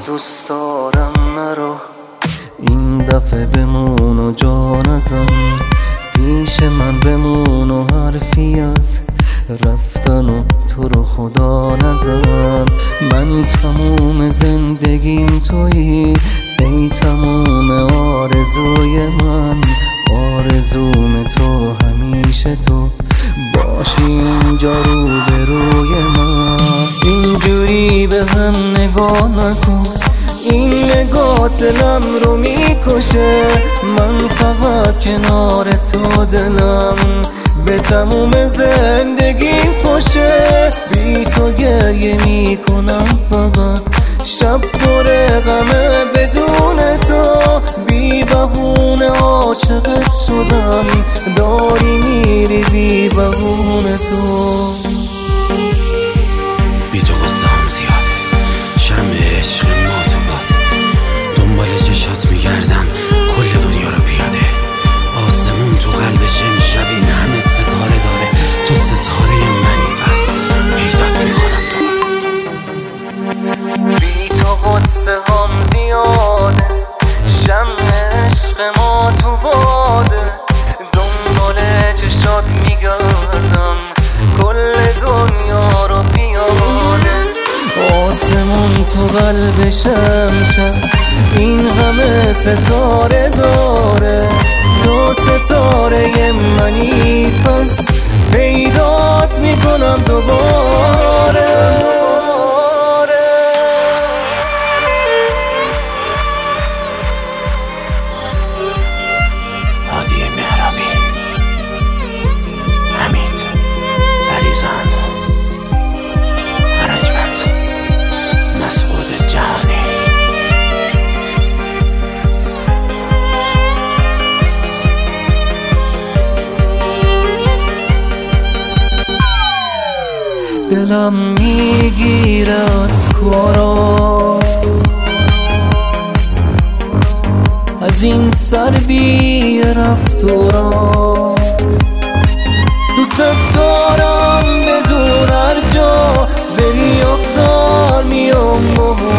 دوست دارم مرا، این دفعه بمون و جا نزن، پیش من بمون و حرفی از رفتن و تو رو خدا نزن. من تموم زندگیم تویی، ای تموم آرزوی من، آرزوم تو همیشه تو باشی اینجا روبروی من. اینجوری به هم نگاه نکن، این نگاه دلم رو میکشه، من فقط کنار تو دلم به تموم زندگیم خوشه. بی تو گریه میکنم فقط، شب پر غمه بدون تو، بی بهونه عاشقت شدم، داری میری بی بهونه تو. بی تو قصه هم زیاده، شمع عشق ما تو باده، دنبال چشات میگردم کل دنیا رو پیاده، آسمون تو قلبش امشب این همه ستاره داره، تو ستاره منی پس پیدات میکنم دوباره. بی تو قصه هم زیاده، شمع عشق ما تو باده، دنبال چشات میگردم کل دنیا رو پیاده، آسمون تو قلبش امشب این همه ستاره داره، تو ستاره منی پس پیدات میکنم دوباره. هادی مهرابی، حمید فریزند، ارنجمنت مسعود جهانی. دلم میگیره از کارات، از این سردی رفتارات، دوست دارم بدون هر جا بری آخر میام